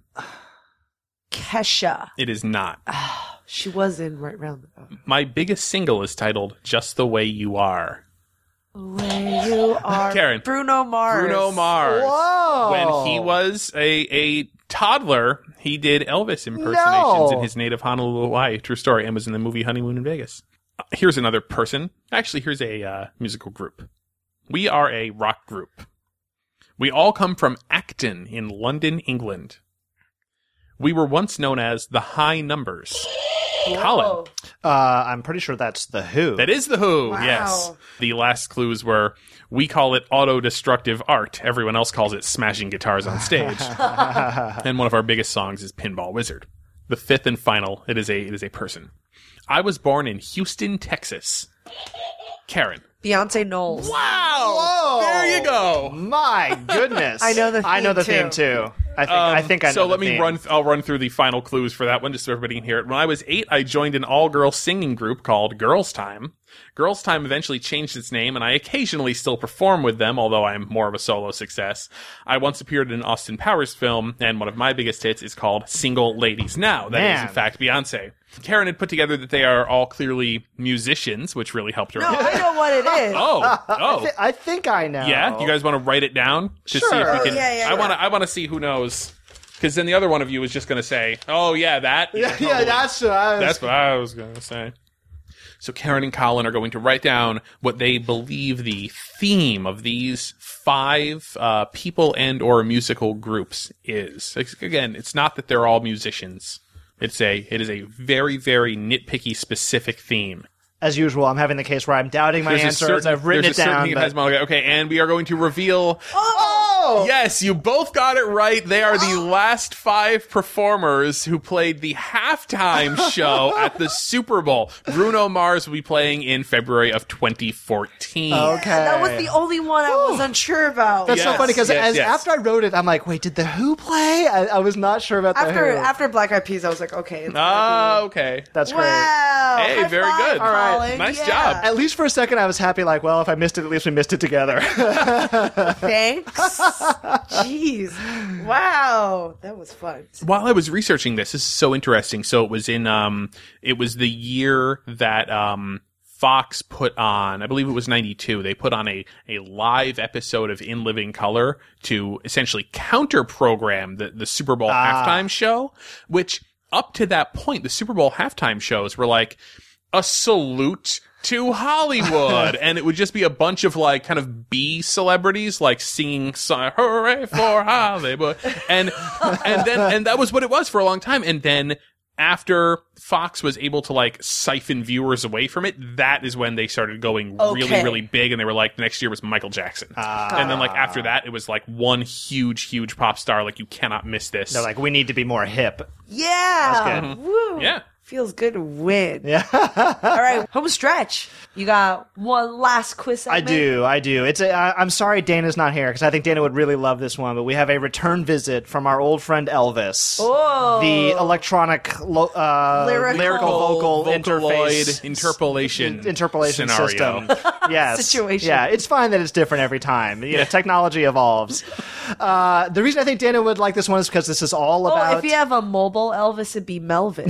Kesha. It is not. She was in Right Round the Bend. My biggest single is titled Just the Way You Are. The way you are. Karen. Bruno Mars. Bruno Mars. Whoa. When he was a, a toddler, he did Elvis impersonations No. in his native Honolulu, Hawaii. True story. And was in the movie Honeymoon in Vegas. Uh, here's another person. Actually, here's a uh, musical group. We are a rock group. We all come from Acton in London, England. We were once known as the High Numbers. Colin. uh, I'm pretty sure that's The Who. That is the Who, Wow. yes. The last clues were, we call it auto-destructive art. Everyone else calls it smashing guitars on stage. And one of our biggest songs is Pinball Wizard. The fifth and final, it is a it is a person. I was born in Houston, Texas. Karen. Beyonce Knowles. Wow! Whoa. There you go. My goodness. I know the I know theme, the theme too. too. I think I Um, think I know so the let me theme. run. I'll run through the final clues for that one, just so everybody can hear it. When I was eight, I joined an all-girl singing group called Girls Time. Girls Time eventually changed its name, and I occasionally still perform with them, although I'm more of a solo success. I once appeared in an Austin Powers film, and one of my biggest hits is called "Single Ladies Now." That is, Man. in fact, Beyonce. Karen had put together that they are all clearly musicians, which really helped her. No, I know what it is. Oh, I, oh. thi- I think I know. Yeah, you guys want to write it down to see if Sure. we can? Yeah, yeah, I yeah. want to. I want to see who knows, because then the other one of you is just going to say, "Oh yeah, that." Yeah, totally. yeah, that's what I was. That's what I was going to say. So Karen and Colin are going to write down what they believe the theme of these five uh, people and or musical groups is. Again, it's not that they're all musicians. It's a it is a very, very nitpicky specific theme. As usual, I'm having the case where I'm dourting my There's a answer certain- as I've written there's it a certain down. thing that but- has monologue. Okay, and we are going to reveal. Oh! Yes, you both got it right. They are the last five performers who played the halftime show at the Super Bowl. Bruno Mars will be playing in February of twenty fourteen. Okay. That was the only one I was unsure about. That's so Yes, funny because yes, as yes. after I wrote it, I'm like, wait, did the Who play? I, I was not sure about the After Who. after Black Eyed Peas, I was like, okay. It's Ah, gonna okay. That's be... great. Wow. Hey, High very five, good. All right. Colin. Nice Yeah. job. At least for a second, I was happy. Like, well, if I missed it, at least we missed it together. Thanks. Jeez. Wow. That was fun. While I was researching this, this is so interesting. So it was in, um, it was the year that, um, Fox put on, I believe it was ninety-two, they put on a, a live episode of In Living Color to essentially counter program the, the Super Bowl Ah. halftime show, which up to that point, the Super Bowl halftime shows were like a salute to Hollywood. And it would just be a bunch of like kind of B celebrities like singing so- hooray for Hollywood. And, and then, and that was what it was for a long time. And then after Fox was able to like siphon viewers away from it, that is when they started going really, Okay. really big. And they were like, the next year was Michael Jackson. And then like after that, it was like one huge, huge pop star. Like you cannot miss this. They're like, we need to be more hip. Yeah. That's good. Woo. Yeah. Feels good to win. Yeah. All right. Home stretch. You got one last quiz I segment? do, I do. It's a, I, I'm sorry Dana's not here because I think Dana would really love this one. But we have a return visit from our old friend Elvis, Oh. the electronic lo, uh, Lyrical- lyrical vocal Vocaloid interface interpolation interpolation scenario. system. Yes, Situation. Yeah, it's fine that it's different every time. You know, technology evolves. Uh, the reason I think Dana would like this one is because this is all Oh, about if you have a mobile Elvis, it'd be Melvis.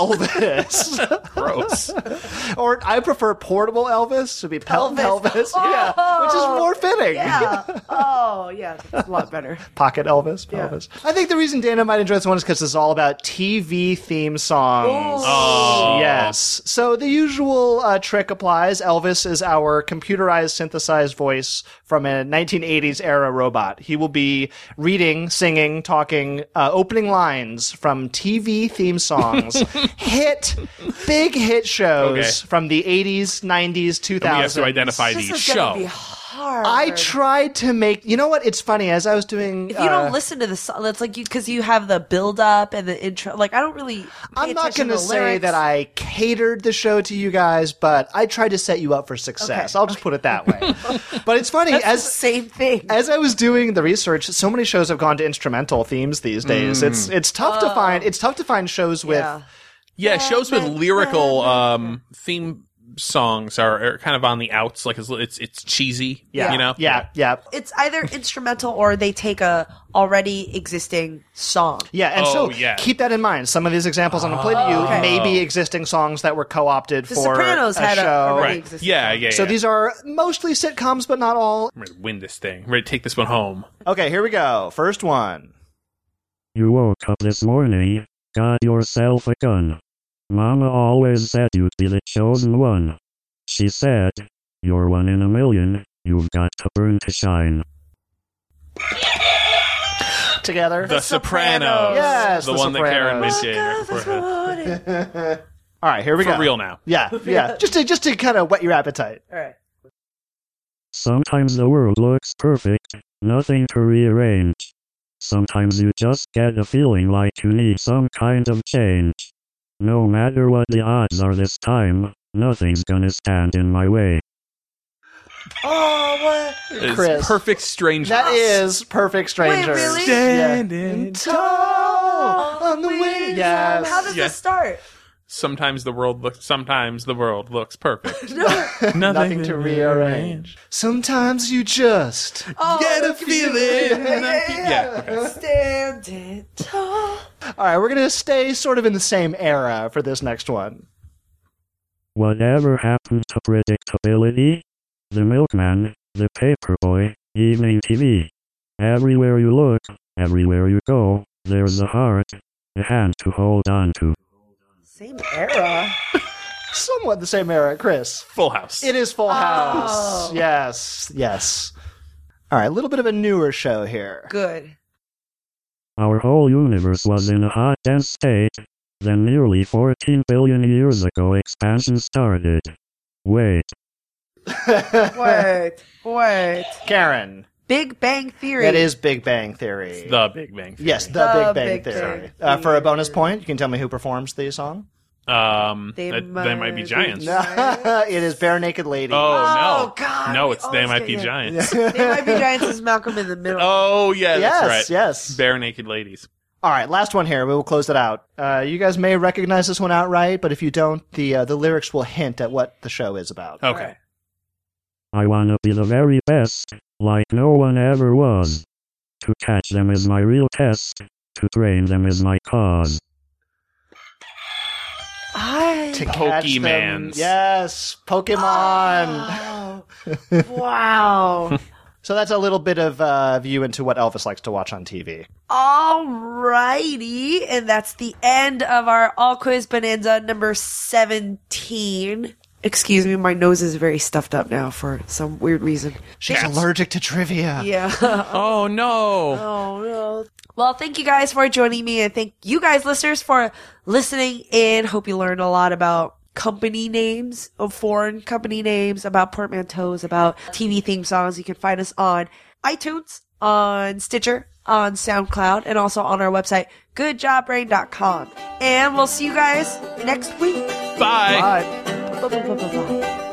Melvis. Gross. Or I prefer portable Elvis to be Pel- Pelvis. Pelvis, yeah, which is more fitting. Yeah. Oh, yeah. That's a lot better. Pocket Elvis, Yeah. Pelvis. I think the reason Dana might enjoy this one is because it's all about T V theme songs. Oh. Yes. So the usual uh, trick applies. Elvis is our computerized, synthesized voice from a nineteen eighties era robot. He will be reading, singing, talking, uh, opening lines from T V theme songs, hit, big hit shows Okay. from the eighties, nineties, two And we have thousands. to identify This the is show. gonna be hard. I tried to make. You know what? It's funny. As I was doing, If you uh, don't listen to the song, that's like you because you have the build up and the intro. Like I don't really. Pay I'm not attention going to the say lyrics. that I catered the show to you guys, but I tried to set you up for success. Okay. I'll just put it that way. But it's funny That's the as same thing. as I was doing the research, so many shows have gone to instrumental themes these days. It's it's tough to find. It's tough to find shows with. yeah. Yeah, shows with man, lyrical man, um theme songs are, are kind of on the outs. Like it's it's, it's cheesy. Yeah, you know. yeah, yeah, It's either instrumental or they take a already existing song. yeah. And Oh, so yeah. keep that in mind. Some of these examples I'm going to play to you okay. may be existing songs that were co-opted The for Sopranos a had a show. already Right. existing Yeah, song. yeah. So yeah. these are mostly sitcoms, but not all. I'm ready to win this thing. I'm ready to take this one home. Okay, here we go. First one. You woke up this morning, got yourself a gun. Mama always said you'd be the chosen one. She said, you're one in a million, you've got to burn to shine. Together. The Sopranos. Yes, the, The one that Karen Sopranos. mentioned. right beforehand. All right, here we For go. real now. Yeah, yeah. Just to just to kind of whet your appetite. All right. Sometimes the world looks perfect, nothing to rearrange. Sometimes you just get a feeling like you need some kind of change. No matter what the odds are this time, nothing's gonna stand in my way. Oh, what? It's Chris. Perfect Strangers. That is Perfect Strangers. really? Standing tall on the wing. Yes. How does Yeah. this start? Sometimes the world looks. Sometimes the world looks perfect. Nothing to rearrange. Sometimes you just Oh, Get a look at feeling. you. Yeah. okay. Standing tall. All right, we're going to stay sort of in the same era for this next one. Whatever happened to predictability? The milkman, the paperboy, evening T V. Everywhere you look, everywhere you go, there's a heart, a hand to hold on to. Same era. Somewhat the same era, Chris. Full House. It is Full House. Yes, yes. All right, a little bit of a newer show here. Good. Our whole universe was in a hot, dense state. Then nearly fourteen billion years ago expansion started. Wait. Wait. Wait. Karen. Big Bang Theory. That is Big Bang Theory. The Big Bang Theory. Yes, the, The Big Bang Big Theory. Bang Uh, for a bonus Theory. point, you can tell me who performs the song? Um, They they, might they might be be giants. giants. It is Bare Naked Lady. Oh, Oh, no. God. No, we it's They always Might get Be it. Giants. They Might Be Giants is Malcolm in the Middle. Oh, yeah, yes, that's right. yes. Bare Naked Ladies. All right, last one here. We will close it out. Uh, you guys may recognize this one outright, but if you don't, the uh, the lyrics will hint at what the show is about. Okay. I wanna be the very best, like no one ever was. To catch them is my real test. To train them is my cause. I... To catch them. Pokemans. Yes, Pokemon. Oh. Wow. So that's a little bit of uh, view into what Elvis likes to watch on T V. Alrighty, and that's the end of our All Quiz Bonanza number seventeen. Excuse me, my nose is very stuffed up now for some weird reason. She's Cats. allergic to trivia. Yeah. Oh, no. Oh no. Well, thank you guys for joining me, and thank you guys, listeners, for listening in. Hope you learned a lot about company names, of foreign company names, about portmanteaus, about T V theme songs. You can find us on iTunes, on Stitcher, on SoundCloud, and also on our website, good job brain dot com. And we'll see you guys next week. Bye. Bye. Bye-bye-bye-bye.